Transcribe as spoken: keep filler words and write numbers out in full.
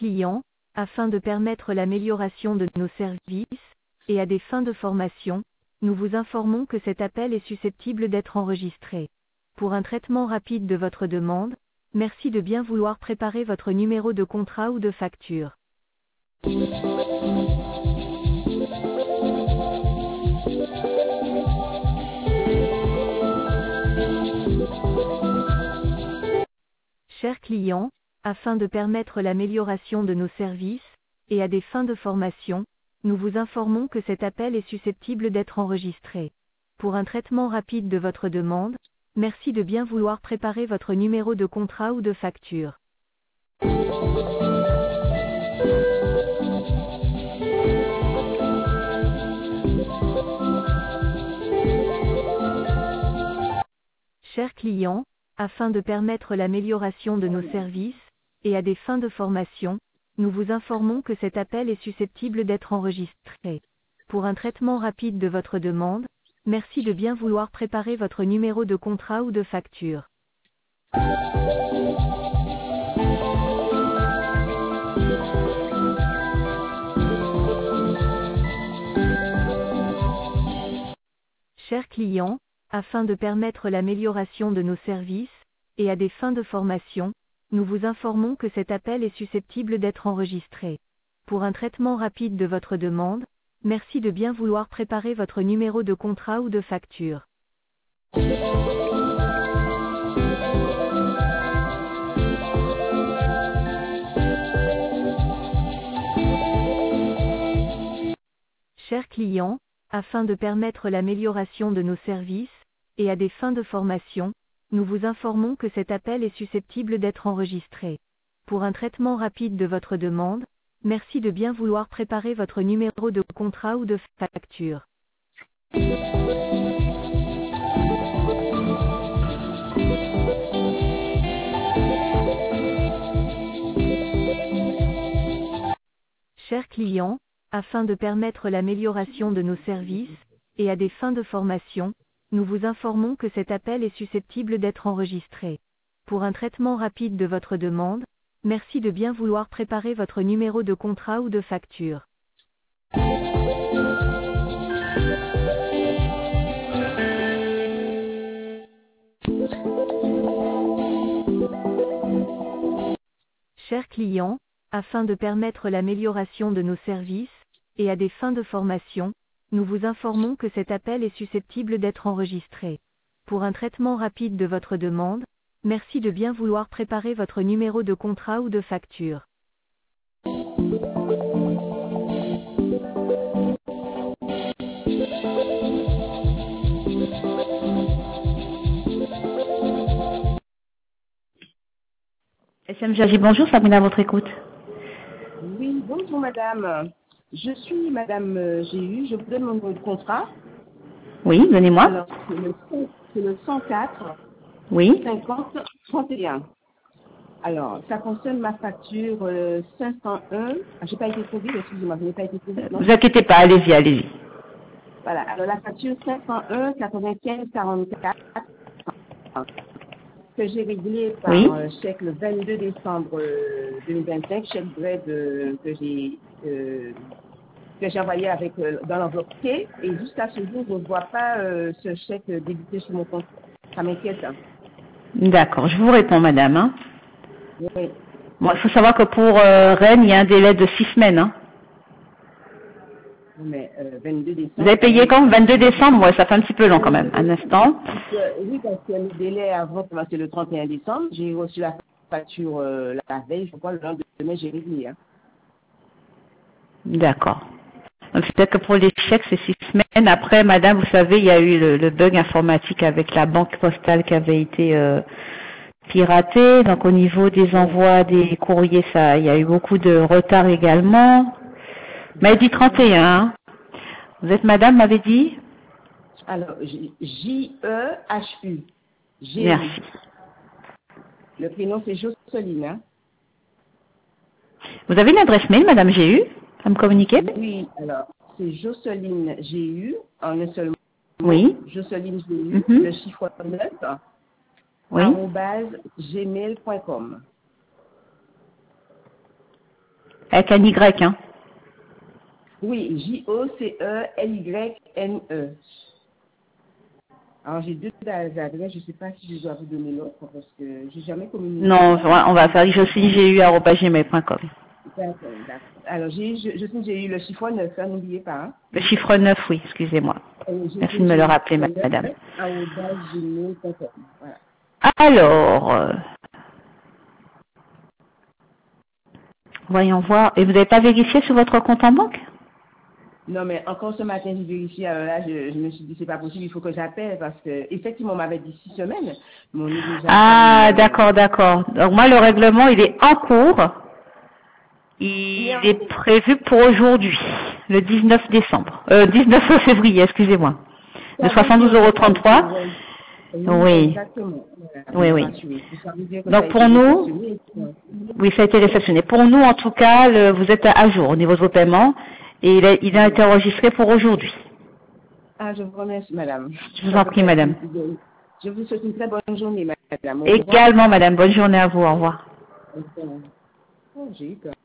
client, afin de permettre l'amélioration de nos services, et à des fins de formation, nous vous informons que cet appel est susceptible d'être enregistré. Pour un traitement rapide de votre demande, merci de bien vouloir préparer votre numéro de contrat ou de facture. Chers clients, afin de permettre l'amélioration de nos services, et à des fins de formation, nous vous informons que cet appel est susceptible d'être enregistré. Pour un traitement rapide de votre demande, merci de bien vouloir préparer votre numéro de contrat ou de facture. Chers clients, afin de permettre l'amélioration de nos services, et à des fins de formation, nous vous informons que cet appel est susceptible d'être enregistré. Pour un traitement rapide de votre demande, merci de bien vouloir préparer votre numéro de contrat ou de facture. Chers clients, afin de permettre l'amélioration de nos services, et à des fins de formation, nous vous informons que cet appel est susceptible d'être enregistré. Pour un traitement rapide de votre demande, merci de bien vouloir préparer votre numéro de contrat ou de facture. Chers clients, afin de permettre l'amélioration de nos services, et à des fins de formation, nous vous informons que cet appel est susceptible d'être enregistré. Pour un traitement rapide de votre demande, merci de bien vouloir préparer votre numéro de contrat ou de facture. Chers clients, afin de permettre l'amélioration de nos services, et à des fins de formation, nous vous informons que cet appel est susceptible d'être enregistré. Pour un traitement rapide de votre demande, merci de bien vouloir préparer votre numéro de contrat ou de facture. Chers clients, afin de permettre l'amélioration de nos services, et à des fins de formation, nous vous informons que cet appel est susceptible d'être enregistré. Pour un traitement rapide de votre demande, merci de bien vouloir préparer votre numéro de contrat ou de facture. S M J A G, bonjour, Sabrina, à votre écoute. Oui, bonjour madame. Je suis madame euh, G U, je vous donne mon numéro de contrat. Oui, donnez-moi. Alors, c'est le, c'est le cent quatre, Oui. cinquante, trente et un. Alors, ça concerne ma facture euh, cinq cent un. Ah, j'ai pas été trop vite, excusez-moi, je n'ai pas été trop vite, non? Vous inquiétez pas, allez-y, allez-y. Voilà, alors la facture cinq cent un, quatre-vingt-quinze, quarante-quatre, que j'ai réglée par Oui. euh, chèque le vingt-deux décembre euh, deux mille vingt-cinq, chèque bread euh, que j'ai euh, que j'ai envoyé avec euh, dans l'enveloppe T, et jusqu'à ce jour, je ne vois pas euh, ce chèque débité sur mon compte. Ça m'inquiète. Hein. D'accord, je vous réponds, madame. Hein. Oui. Bon, il faut savoir que pour euh, Rennes, il y a un délai de six semaines. Hein. Mais euh, vingt-deux décembre. Vous avez payé quand? vingt-deux décembre, ouais, ça fait un petit peu long quand même. Un instant. Oui, parce que le délai avant, c'est le trente et un décembre. J'ai reçu la facture euh, la veille, je crois, le lendemain, j'ai réglé. Hein. D'accord. Donc peut-être que pour les chèques, c'est six semaines. Après, madame, vous savez, il y a eu le, le bug informatique avec la banque postale qui avait été euh, piratée. Donc au niveau des envois des courriers, ça, il y a eu beaucoup de retard également. Mais dit trente et un. Hein. Vous êtes madame, m'avait dit? Alors, J E H U. G U. Merci. Le prénom, c'est Jocelyne. Hein. Vous avez une adresse mail, madame G U, à me communiquer? Oui, alors, c'est Jocelyne G U, en un seul mot. Oui. Jocelyne G U, Mm-hmm. le chiffre neuf, Oui. arobase gmail point com. Avec un Y, hein. Oui, J O C E L Y N E. Alors, j'ai deux adresses. Je ne sais pas si je dois vous donner l'autre parce que j'ai jamais communiqué. Non, on va faire jocelyne g u arobase gmail point com. D'accord, d'accord. Alors, j'ai, je, je sais que j'ai eu le chiffre neuf, hein, n'oubliez pas. Hein. Le chiffre neuf, oui, excusez-moi. Euh, Merci de me le rappeler, madame. arobase gmail point com. Voilà. Alors, euh, voyons voir. Et vous n'avez pas vérifié sur votre compte en banque? Non, mais encore ce matin, j'ai vérifié. Alors là, je, je me suis dit, c'est pas possible, il faut que j'appelle parce que, effectivement, on m'avait dit six semaines. Mais on est déjà Ah, d'accord, d'accord. Donc moi, le règlement, il est en cours. Il est prévu pour aujourd'hui, le dix-neuf décembre. Euh, dix-neuf février, excusez-moi. De soixante-douze euros trente-trois. Oui. Exactement. Oui, oui. Donc pour nous, oui, ça a été réceptionné. Pour nous, en tout cas, le, vous êtes à jour au niveau de vos paiements et il a, il a été enregistré pour aujourd'hui. Ah, je vous remercie, madame. Je vous en prie, madame. Je vous souhaite une très bonne journée, madame. Également, madame. Bonne journée à vous. Au revoir. Oh, j'ai eu peur.